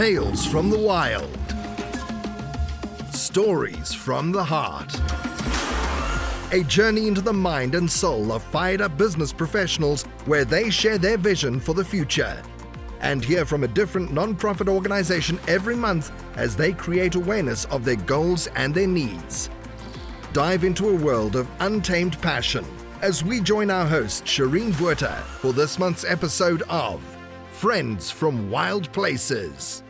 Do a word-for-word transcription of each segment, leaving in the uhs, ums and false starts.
Tales from the wild. Stories from the heart. A journey into the mind and soul of fired-up business professionals where they share their vision for the future. And hear from a different non-profit organization every month as they create awareness of their goals and their needs. Dive into a world of untamed passion as we join our host, Shireen Buerta, for this month's episode of Friends from Wild Places.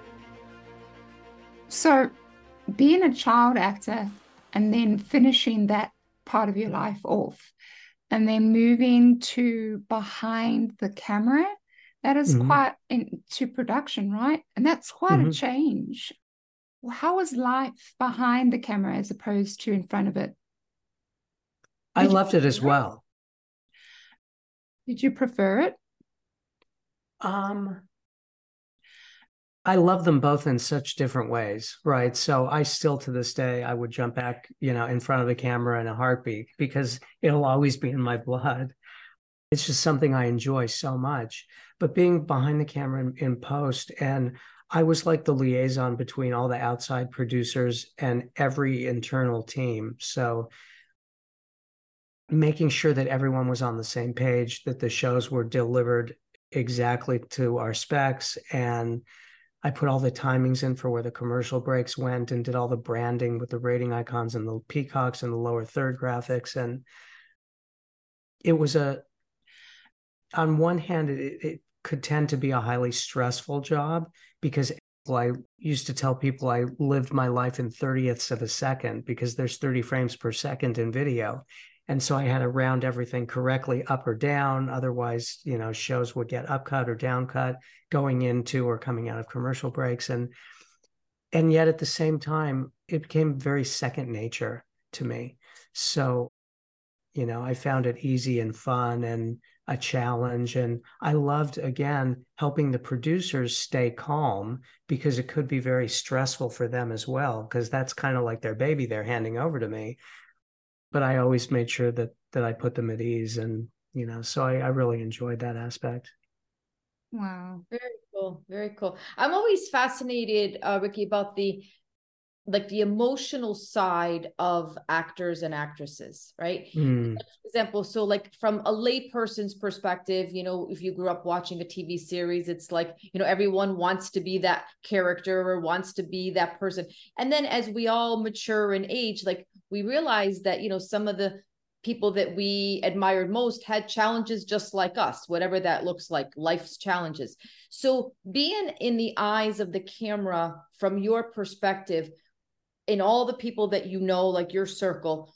So, being a child actor and then finishing that part of your life off and then moving to behind the camera, that is mm-hmm. quite into production, right? And that's quite mm-hmm. a change. How was life behind the camera as opposed to in front of it? Did I loved it as well. Did you prefer it? Um, I love them both in such different ways, right? So I still, to this day, I would jump back, you know, in front of the camera in a heartbeat because it'll always be in my blood. It's just something I enjoy so much. But being behind the camera in, in post, and I was like the liaison between all the outside producers and every internal team. So making sure that everyone was on the same page, that the shows were delivered exactly to our specs. And I put all the timings in for where the commercial breaks went and did all the branding with the rating icons and the peacocks and the lower third graphics. And it was a, on one hand, it, it could tend to be a highly stressful job because I used to tell people I lived my life in thirtieths of a second because there's thirty frames per second in video. And so I had to round everything correctly up or down. Otherwise, you know, shows would get upcut or downcut going into or coming out of commercial breaks. And, and yet at the same time, it became very second nature to me. So, you know, I found it easy and fun and a challenge. And I loved, again, helping the producers stay calm because it could be very stressful for them as well, because that's kind of like their baby they're handing over to me. But I always made sure that that I put them at ease. And, you know, so I, I really enjoyed that aspect. Wow. Very cool. Very cool. I'm always fascinated, uh, Ricky, about the like the emotional side of actors and actresses, right? Mm. For example, so like from a lay person's perspective, you know, if you grew up watching a T V series, it's like, you know, everyone wants to be that character or wants to be that person. And then as we all mature in age, like we realize that, you know, some of the people that we admired most had challenges just like us, whatever that looks like, life's challenges. So being in the eyes of the camera from your perspective, in all the people that you know, like your circle,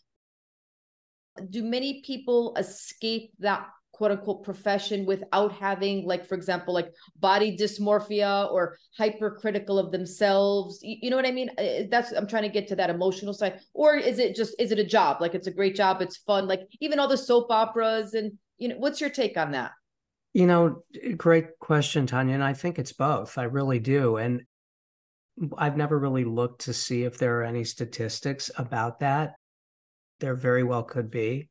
do many people escape that quote unquote profession without having, like, for example, like body dysmorphia or hypercritical of themselves? You, you know what I mean? That's, I'm trying to get to that emotional side. Or is it just, is it a job? Like, it's a great job. It's fun. Like even all the soap operas and, you know, what's your take on that? You know, great question, Tanya. And I think it's both. I really do. And I've never really looked to see if there are any statistics about that. There very well could be.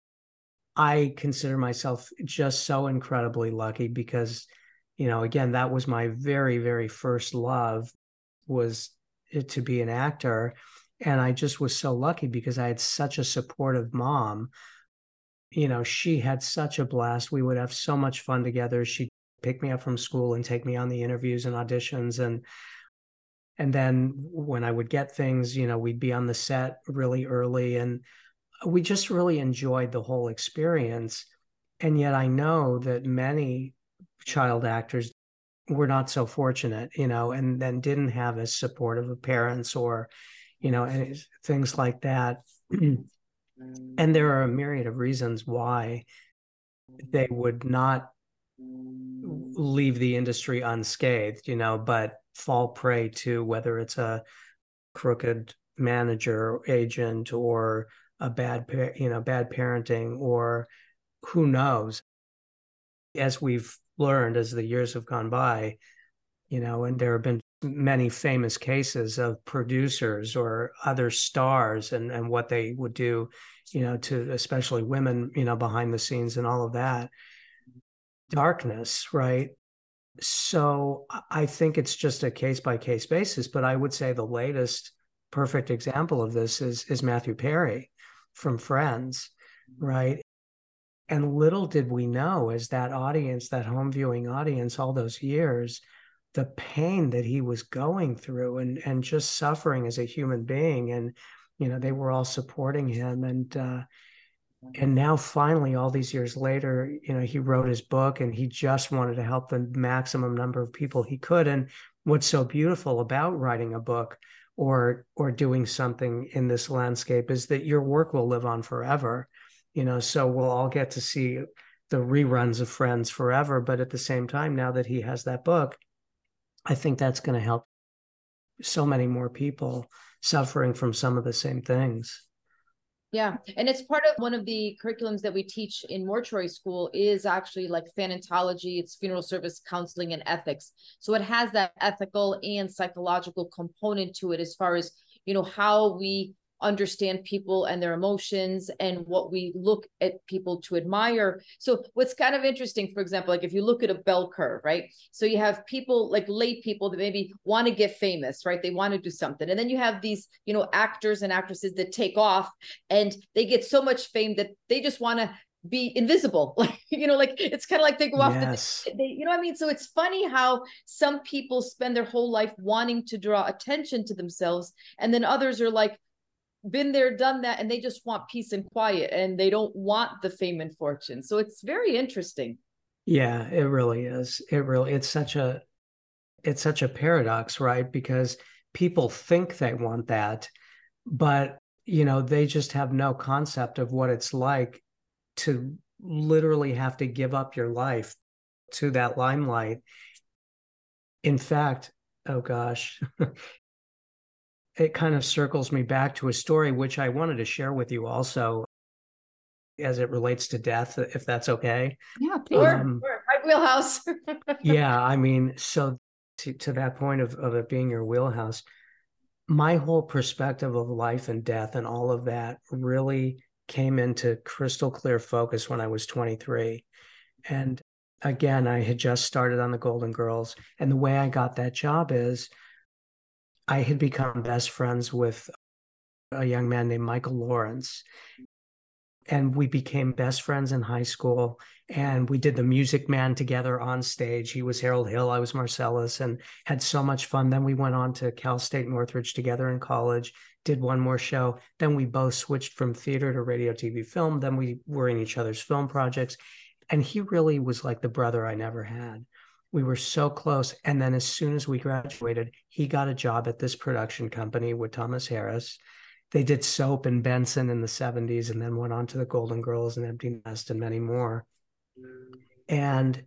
I consider myself just so incredibly lucky because, you know, again, that was my very, very first love, was to be an actor. And I just was so lucky because I had such a supportive mom. You know, she had such a blast. We would have so much fun together. She'd pick me up from school and take me on the interviews and auditions. And And then when I would get things, you know, we'd be on the set really early and we just really enjoyed the whole experience. And yet I know that many child actors were not so fortunate, you know, and then didn't have as supportive of parents or, you know, and things like that. And there are a myriad of reasons why they would not leave the industry unscathed, you know, but fall prey to whether it's a crooked manager or agent or a bad, you know, bad parenting or who knows. As we've learned as the years have gone by, you know, and there have been many famous cases of producers or other stars and, and what they would do, you know, to especially women, you know, behind the scenes and all of that. Darkness, right? so I think it's just a case by case basis, but I would say the latest perfect example of this is, is Matthew Perry from Friends, right? And little did we know, as that audience, that home viewing audience, all those years, the pain that he was going through and, and just suffering as a human being. And, you know, they were all supporting him. And, uh, and now finally, all these years later, you know, he wrote his book and he just wanted to help the maximum number of people he could. And what's so beautiful about writing a book or, or doing something in this landscape is that your work will live on forever. You know, so we'll all get to see the reruns of Friends forever. But at the same time, now that he has that book, I think that's going to help so many more people suffering from some of the same things. Yeah. And it's part of one of the curriculums that we teach in mortuary school is actually like thanatology, it's funeral service counseling and ethics. So it has that ethical and psychological component to it as far as, you know, how we understand people and their emotions and what we look at people to admire. So what's kind of interesting, for example, like if you look at a bell curve, right? So you have people like lay people that maybe want to get famous, right? They want to do something. And then you have these, you know, actors and actresses that take off and they get so much fame that they just want to be invisible. Like, you know, like it's kind of like they go off, yes. the, they, you know what I mean? So it's funny how some people spend their whole life wanting to draw attention to themselves. And then others are like, been there, done that, and they just want peace and quiet and they don't want the fame and fortune. So it's very interesting. Yeah, it really is. It really, it's such a, it's such a paradox, right? Because people think they want that, but, you know, they just have no concept of what it's like to literally have to give up your life to that limelight. In fact, oh gosh, it kind of circles me back to a story which I wanted to share with you also as it relates to death, if that's okay. Yeah, please. Um, Sure. My wheelhouse. yeah, I mean, so to, to that point of, of it being your wheelhouse, my whole perspective of life and death and all of that really came into crystal clear focus when I was twenty-three. And again, I had just started on the Golden Girls. And the way I got that job is I had become best friends with a young man named Michael Lawrence. And we became best friends in high school. And we did the Music Man together on stage. He was Harold Hill, I was Marcellus, and had so much fun. Then we went on to Cal State Northridge together in college, did one more show. Then we both switched from theater to radio, T V, film. Then we were in each other's film projects. And he really was like the brother I never had. We were so close. And then as soon as we graduated, he got a job at this production company with Thomas Harris. They did Soap and Benson in the seventies and then went on to the Golden Girls and Empty Nest and many more. And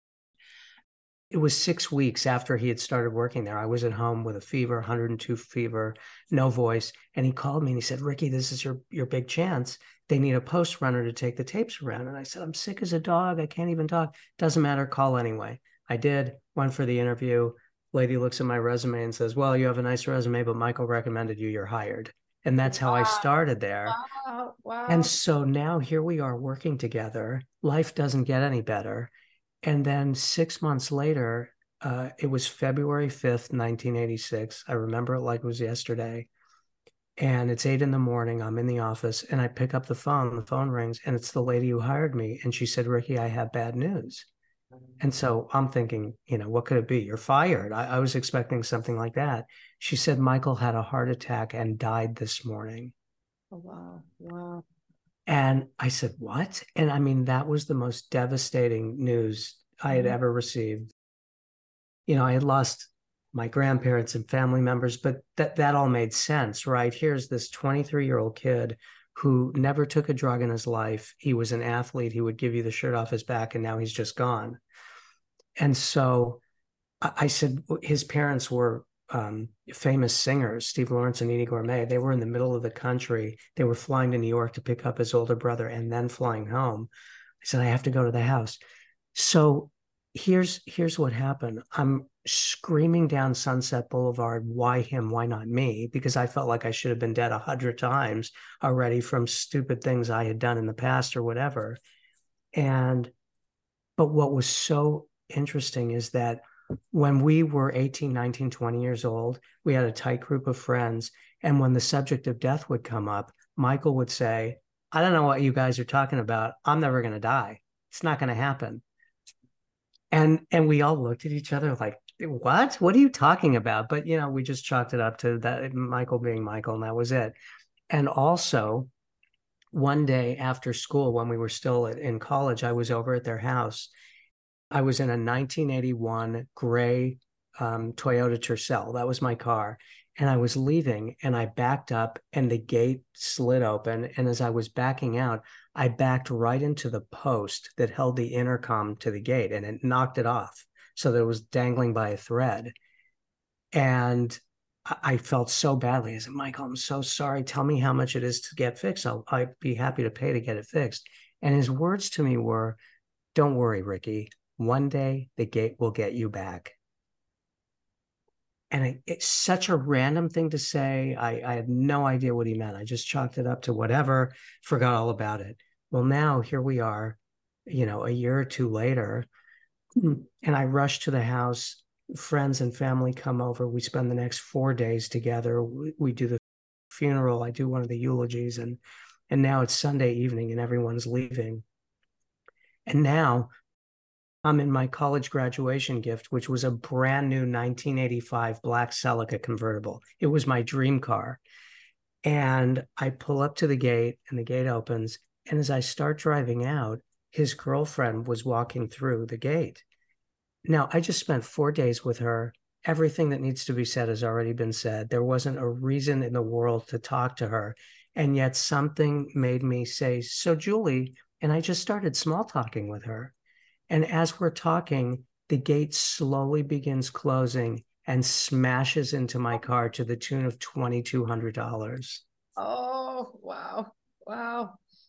it was six weeks after he had started working there. I was at home with a fever, one hundred two fever, no voice. And he called me and he said, Ricky, this is your, your big chance. They need a post runner to take the tapes around. And I said, I'm sick as a dog. I can't even talk. Doesn't matter. Call anyway. I did, went for the interview. Lady looks at my resume and says, well, you have a nice resume, but Michael recommended you, you're hired. And that's how wow. I started there. Wow. Wow. And so now here we are working together. Life doesn't get any better. And then six months later, uh, it was February fifth, nineteen eighty-six. I remember it like it was yesterday. And it's eight in the morning. I'm in the office and I pick up the phone. The phone rings and it's the lady who hired me. And she said, Ricky, I have bad news. And so I'm thinking, you know, what could it be? You're fired. I, I was expecting something like that. She said, Michael had a heart attack and died this morning. Oh, wow. Wow. And I said, what? And I mean, that was the most devastating news I had ever received. You know, I had lost my grandparents and family members, but that, that all made sense, right? Here's this twenty-three-year-old kid who never took a drug in his life. He was an athlete. He would give you the shirt off his back, and now he's just gone. And so I said, his parents were um, famous singers, Steve Lawrence and Edie Gourmet. They were in the middle of the country. They were flying to New York to pick up his older brother and then flying home. I said, I have to go to the house. So here's, here's what happened. I'm screaming down Sunset Boulevard, why him, why not me? Because I felt like I should have been dead a hundred times already from stupid things I had done in the past or whatever. And, but what was so interesting is that when we were eighteen, nineteen, twenty years old, we had a tight group of friends. And when the subject of death would come up, Michael would say, I don't know what you guys are talking about. I'm never going to die. It's not going to happen. And and we all looked at each other like, what? What are you talking about? But, you know, we just chalked it up to that Michael being Michael, and that was it. And also, one day after school, when we were still in college, I was over at their house. I was in a nineteen eighty-one gray um, Toyota Tercel. That was my car. And I was leaving, and I backed up, and the gate slid open. And as I was backing out, I backed right into the post that held the intercom to the gate, and it knocked it off so that it was dangling by a thread. And I felt so badly. I said, Michael, I'm so sorry. Tell me how much it is to get fixed. I'll, I'd be happy to pay to get it fixed. And his words to me were, don't worry, Ricky. One day the gate will get you back. And it, it's such a random thing to say. I, I had no idea what he meant. I just chalked it up to whatever, forgot all about it. Well, now here we are, you know, a year or two later, and I rush to the house. Friends and family come over. We spend the next four days together. We, we do the funeral. I do one of the eulogies, and and now it's Sunday evening, and everyone's leaving. And now I'm in my college graduation gift, which was a brand new nineteen eighty-five black Celica convertible. It was my dream car. And I pull up to the gate, and the gate opens. And as I start driving out, his girlfriend was walking through the gate. Now, I just spent four days with her. Everything that needs to be said has already been said. There wasn't a reason in the world to talk to her. And yet something made me say, so Julie, and I just started small talking with her. And as we're talking, the gate slowly begins closing and smashes into my car to the tune of twenty-two hundred dollars. Oh, wow. Wow.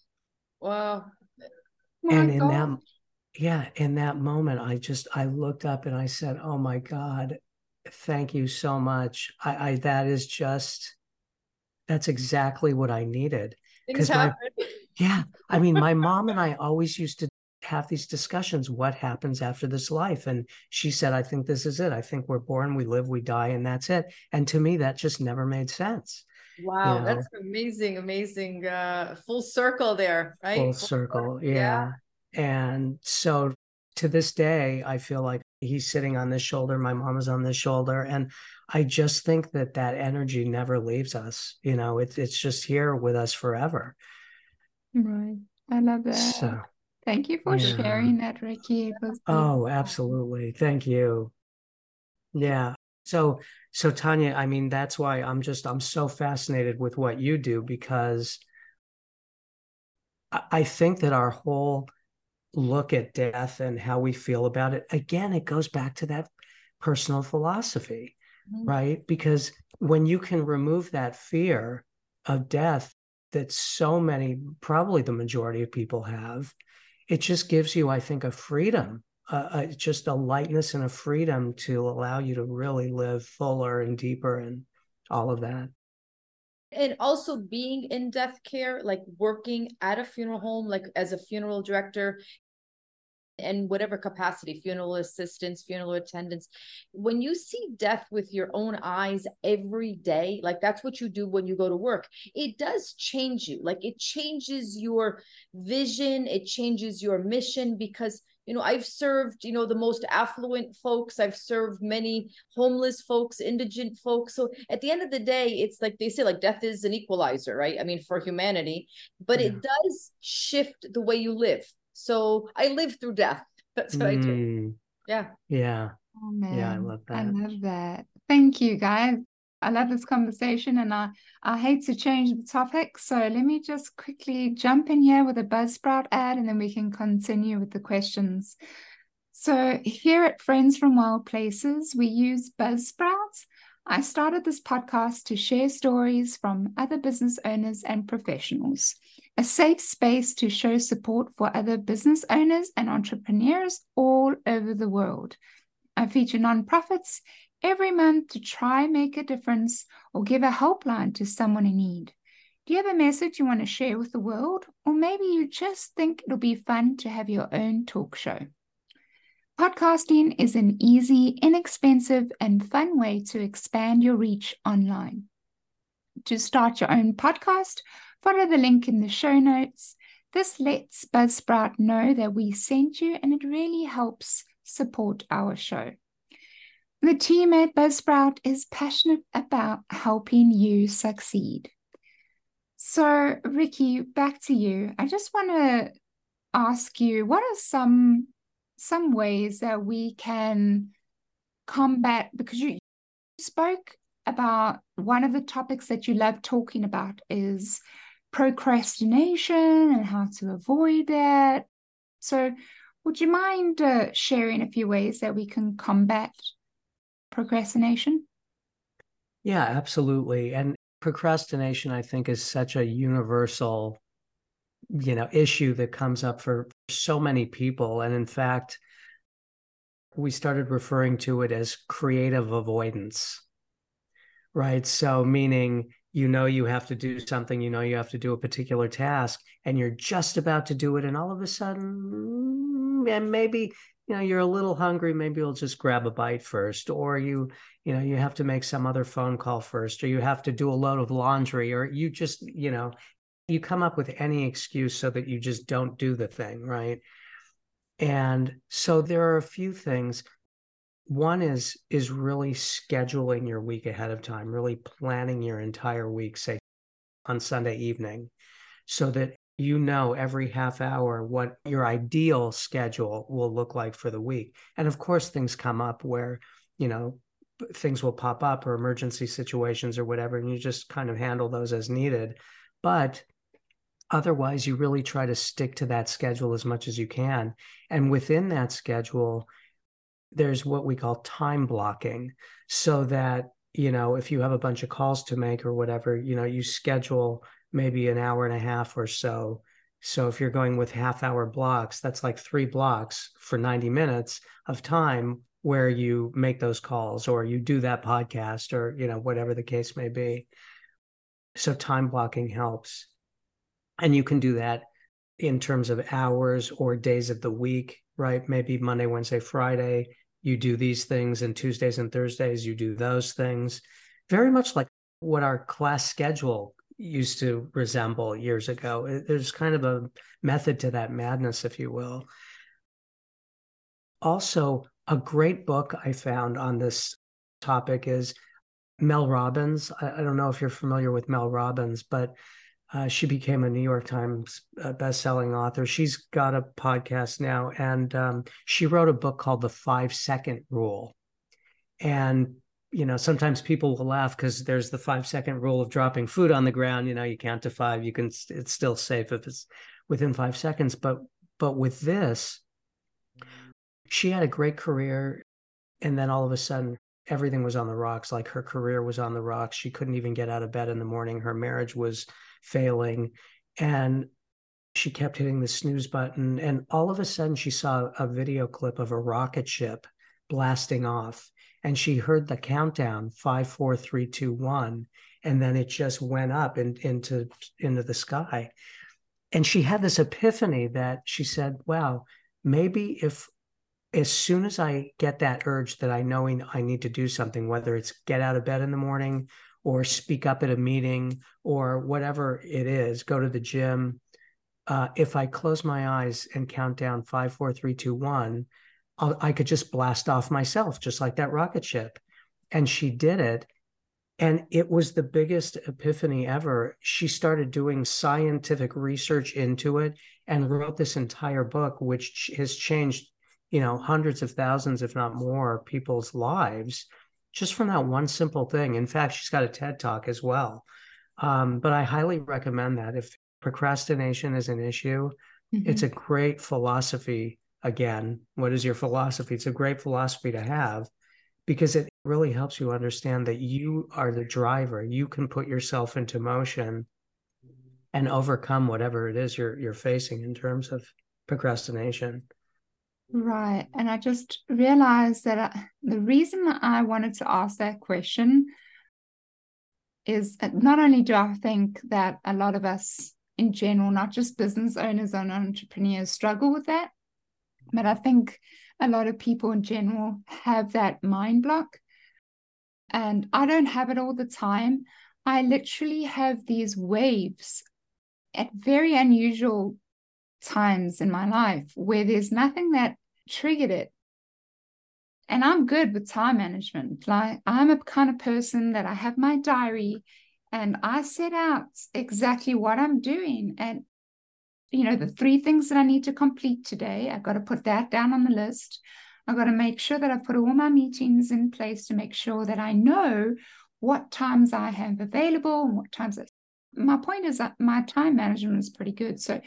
Wow. And in that, yeah, in that moment, I just, I looked up and I said, oh my God, thank you so much. I, I that is just, that's exactly what I needed. Things happen. My, yeah, I mean, my mom and I always used to have these discussions. What happens after this life? And she said, I think this is it. I think we're born, we live, we die, and that's it. And to me, that just never made sense. Wow, you know? That's amazing, amazing. Uh, full circle there, right? Full, full circle, circle. yeah. yeah. And so to this day, I feel like he's sitting on this shoulder, my mom is on this shoulder. And I just think that that energy never leaves us. You know, it's it's just here with us forever. Right. I love that. So, thank you for yeah. sharing that, Ricky. It was oh, absolutely. Thank you. Yeah. So, so Tanya, I mean, that's why I'm just, I'm so fascinated with what you do, because I, I think that our whole look at death and how we feel about it, again, it goes back to that personal philosophy, mm-hmm. right? Because when you can remove that fear of death that so many, probably the majority of people have, it just gives you, I think, a freedom, uh, uh, just a lightness and a freedom to allow you to really live fuller and deeper and all of that. And also being in death care, like working at a funeral home, like as a funeral director, in whatever capacity, funeral assistants, funeral attendants, when you see death with your own eyes every day, like that's what you do when you go to work, it does change you. Like it changes your vision, it changes your mission, because you know, I've served, you know, the most affluent folks. I've served many homeless folks, indigent folks. So at the end of the day, it's like they say, like death is an equalizer, right? I mean, for humanity, but yeah. It does shift the way you live. So I live through death. That's what mm. I do. Yeah. Yeah. Oh, man. Yeah, I love that. I love that. Thank you, guys. I love this conversation, and I, I hate to change the topic. So let me just quickly jump in here with a Buzzsprout ad, and then we can continue with the questions. So here at Friends from Wild Places, we use Buzzsprout. I started this podcast to share stories from other business owners and professionals, a safe space to show support for other business owners and entrepreneurs all over the world. I feature nonprofits every month to try make a difference or give a helpline to someone in need. Do you have a message you want to share with the world? Or maybe you just think it'll be fun to have your own talk show. Podcasting is an easy, inexpensive, and fun way to expand your reach online. To start your own podcast, follow the link in the show notes. This lets Buzzsprout know that we sent you, and it really helps support our show. The team at Buzzsprout is passionate about helping you succeed. So, Ricky, back to you. I just want to ask you, what are some some ways that we can combat, because you spoke about one of the topics that you love talking about is procrastination and how to avoid that. So would you mind uh, sharing a few ways that we can combat procrastination? Yeah, absolutely. And procrastination, I think, is such a universal you know, issue that comes up for so many people. And in fact, we started referring to it as creative avoidance, right? So meaning, you know, you have to do something, you know, you have to do a particular task, and you're just about to do it. And all of a sudden, and maybe, you know, you're a little hungry, maybe you'll just grab a bite first, or you, you know, you have to make some other phone call first, or you have to do a load of laundry, or you just, you know, you come up with any excuse so that you just don't do the thing, right? And so there are a few things. One is is really scheduling your week ahead of time, really planning your entire week, say on Sunday evening, so that you know every half hour what your ideal schedule will look like for the week. And of course, things come up where, you know, things will pop up, or emergency situations or whatever, and you just kind of handle those as needed. But otherwise, you really try to stick to that schedule as much as you can. And within that schedule, there's what we call time blocking, so that, you know, if you have a bunch of calls to make or whatever, you know, you schedule maybe an hour and a half or so. So if you're going with half hour blocks, that's like three blocks for ninety minutes of time where you make those calls, or you do that podcast, or, you know, whatever the case may be. So time blocking helps. And you can do that in terms of hours or days of the week, right? Maybe Monday, Wednesday, Friday, you do these things, and Tuesdays and Thursdays, you do those things. Very much like what our class schedule used to resemble years ago. There's kind of a method to that madness, if you will. Also, a great book I found on this topic is Mel Robbins. I, I don't know if you're familiar with Mel Robbins, but Uh, she became a New York Times uh, best-selling author. She's got a podcast now, and um, she wrote a book called The Five-Second Rule. And, you know, sometimes people will laugh because there's the five-second rule of dropping food on the ground. You know, you count to five. You can, it's still safe if it's within five seconds. But, but with this, she had a great career, and then all of a sudden, everything was on the rocks. Like, her career was on the rocks. She couldn't even get out of bed in the morning. Her marriage was failing, and she kept hitting the snooze button. And all of a sudden, she saw a video clip of a rocket ship blasting off, and she heard the countdown, five, four, three, two, one, and then it just went up and into into the sky. And she had this epiphany that she said, wow, maybe if as soon as I get that urge that I know I need to do something, whether it's get out of bed in the morning, or speak up at a meeting, or whatever it is, go to the gym. Uh, if I close my eyes and count down five, four, three, two, one, I'll, I could just blast off myself, just like that rocket ship. And she did it. And it was the biggest epiphany ever. She started doing scientific research into it and wrote this entire book, which has changed, you know, hundreds of thousands, if not more, people's lives, just from that one simple thing. In fact, she's got a TED Talk as well. Um, but I highly recommend that. If procrastination is an issue, mm-hmm. It's a great philosophy. Again, what is your philosophy? It's a great philosophy to have, because it really helps you understand that you are the driver. You can put yourself into motion and overcome whatever it is you're you're facing in terms of procrastination. Right. And I just realized that I, the reason that I wanted to ask that question is not only do I think that a lot of us in general, not just business owners and entrepreneurs, struggle with that, but I think a lot of people in general have that mind block. And I don't have it all the time. I literally have these waves at very unusual times in my life where there's nothing that triggered it. And I'm good with time management. Like, I'm a kind of person that I have my diary and I set out exactly what I'm doing. And, you know, the three things that I need to complete today, I've got to put that down on the list. I've got to make sure that I put all my meetings in place to make sure that I know what times I have available and what times. I, my point is that my time management is pretty good. So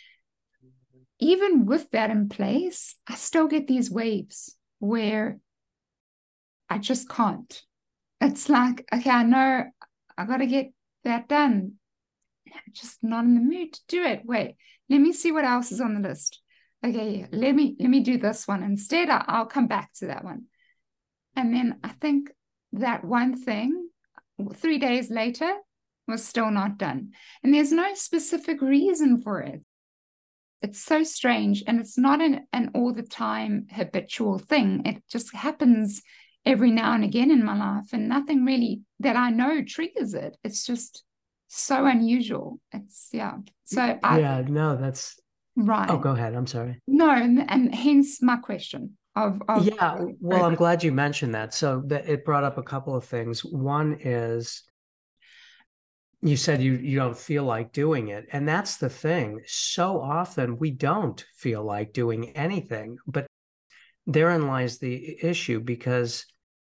even with that in place, I still get these waves where I just can't. It's like, okay, I know I got to get that done. I'm just not in the mood to do it. Wait, let me see what else is on the list. Okay, yeah, let me let me do this one instead. I'll come back to that one. And then I think that one thing, three days later, was still not done. And there's no specific reason for it. It's so strange, and it's not an, an all the time habitual thing. It just happens every now and again in my life, and nothing really that I know triggers it. It's just so unusual. It's yeah. So I, yeah, no, that's right. Oh, go ahead. I'm sorry. No, and, and hence my question of, of yeah. Well, I'm glad you mentioned that. So that it brought up a couple of things. One is, you said you you don't feel like doing it, and that's the thing. So often we don't feel like doing anything, but therein lies the issue, because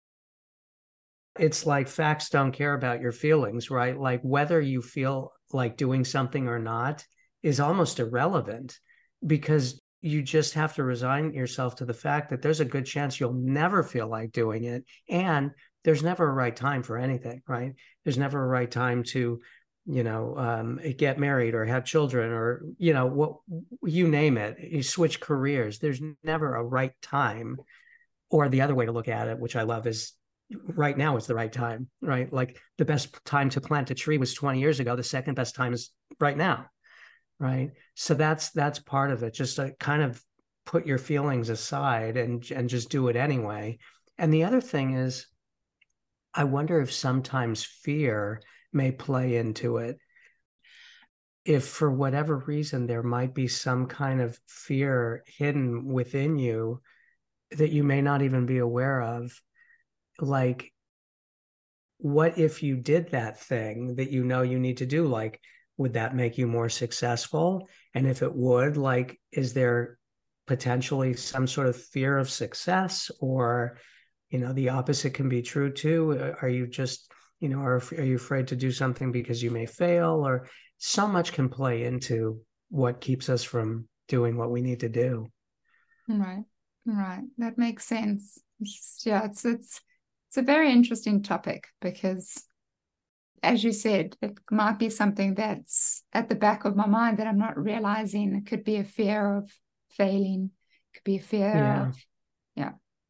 it's like facts don't care about your feelings, right? Like whether you feel like doing something or not is almost irrelevant, because you just have to resign yourself to the fact that there's a good chance you'll never feel like doing it. And there's never a right time for anything, right? There's never a right time to, you know, um, get married or have children or, you know, what you name it, you switch careers. There's never a right time. Or the other way to look at it, which I love, is right now is the right time, right? Like the best time to plant a tree was twenty years ago. The second best time is right now, right? So that's that's part of it. Just to kind of put your feelings aside and and just do it anyway. And the other thing is, I wonder if sometimes fear may play into it. If for whatever reason there might be some kind of fear hidden within you that you may not even be aware of, like, what if you did that thing that you know you need to do? Like, would that make you more successful? And if it would, like, is there potentially some sort of fear of success? Or, you know, the opposite can be true too. Are you just, you know, are, are you afraid to do something because you may fail? Or so much can play into what keeps us from doing what we need to do. Right, right. That makes sense. It's, yeah, it's it's it's a very interesting topic, because, as you said, it might be something that's at the back of my mind that I'm not realizing. It could be a fear of failing. It could be a fear yeah. of, yeah.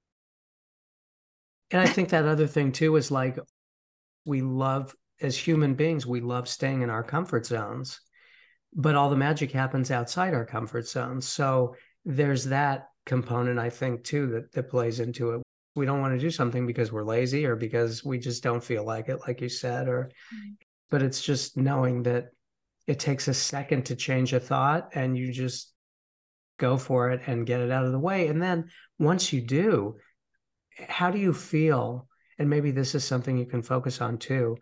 And I think that other thing too is, like, we love, as human beings, we love staying in our comfort zones, but all the magic happens outside our comfort zones. So there's that component, I think, too, that, that plays into it. We don't want to do something because we're lazy or because we just don't feel like it, like you said, or, mm-hmm. but it's just knowing that it takes a second to change a thought, and you just go for it and get it out of the way. And then once you do, how do you feel? And maybe this is something you can focus on too.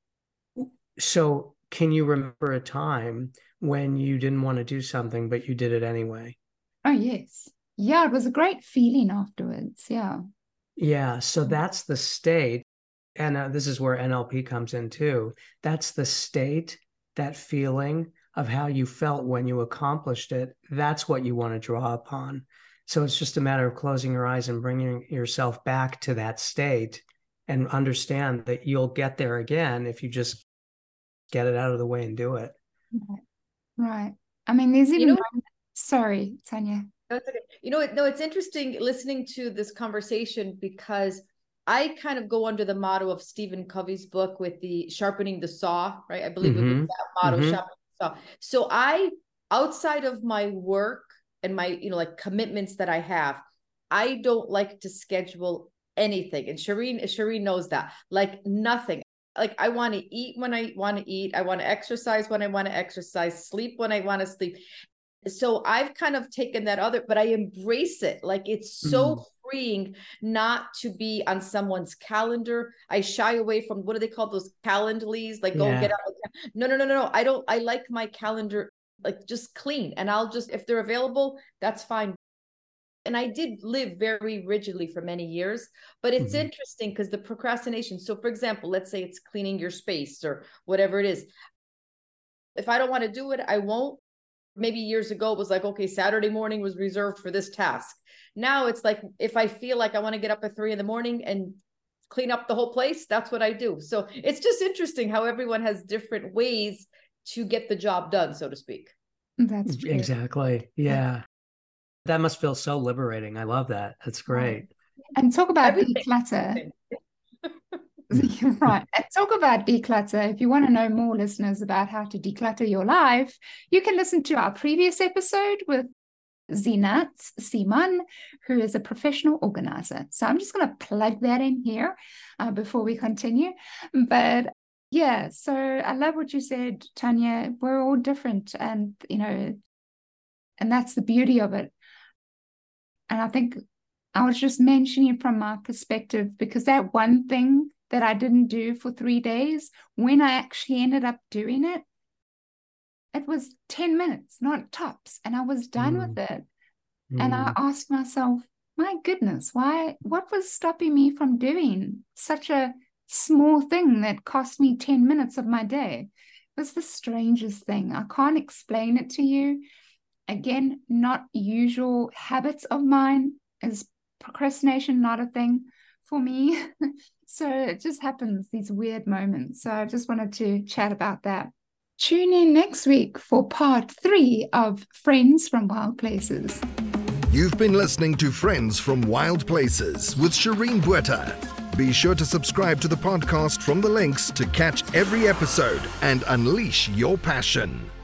So can you remember a time when you didn't want to do something, but you did it anyway? Oh, yes. Yeah, it was a great feeling afterwards. Yeah. Yeah. So that's the state. And uh, this is where N L P comes in too. That's the state, that feeling of how you felt when you accomplished it. That's what you want to draw upon. So it's just a matter of closing your eyes and bringing yourself back to that state, and understand that you'll get there again if you just get it out of the way and do it. Right. Right. I mean, there's even, you know, sorry, Tanya. That's okay. You know, no, it's interesting listening to this conversation, because I kind of go under the motto of Stephen Covey's book with the sharpening the saw, right? I believe mm-hmm. it was that motto, mm-hmm. sharpening the saw. So I, outside of my work and my, you know, like commitments that I have, I don't like to schedule anything. And Shireen, Shireen knows that. Like nothing. Like I want to eat when I want to eat. I want to exercise when I want to exercise, sleep when I want to sleep. So I've kind of taken that other, but I embrace it. Like it's so mm. freeing not to be on someone's calendar. I shy away from, what do they call those calendlies? Like, go yeah. get out. No, no, no, no, no. I don't, I like my calendar, like just clean. And I'll just, if they're available, that's fine. And I did live very rigidly for many years, but it's mm-hmm. interesting because the procrastination. So for example, let's say it's cleaning your space or whatever it is. If I don't want to do it, I won't. Maybe years ago, it was like, okay, Saturday morning was reserved for this task. Now it's like, if I feel like I want to get up at three in the morning and clean up the whole place, that's what I do. So it's just interesting how everyone has different ways to get the job done, so to speak. That's true. Exactly. Yeah. That must feel so liberating. I love that. That's great. And talk about Everything. declutter. Right. And talk about declutter. If you want to know more, listeners, about how to declutter your life, you can listen to our previous episode with Zinat Siman, who is a professional organizer. So I'm just going to plug that in here uh, before we continue. But yeah, so I love what you said, Tanya. We're all different, and you know, and that's the beauty of it. And I think I was just mentioning from my perspective, because that one thing that I didn't do for three days, when I actually ended up doing it, it was ten minutes, not tops. And I was done mm. with it. Mm. And I asked myself, my goodness, why, what was stopping me from doing such a small thing that cost me ten minutes of my day? It was the strangest thing. I can't explain it to you. Again, not usual habits of mine. Is procrastination not a thing for me? So it just happens, these weird moments. So I just wanted to chat about that. Tune in next week for part three of Friends from Wild Places. You've been listening to Friends from Wild Places with Shireen Botha. Be sure to subscribe to the podcast from the links to catch every episode and unleash your passion.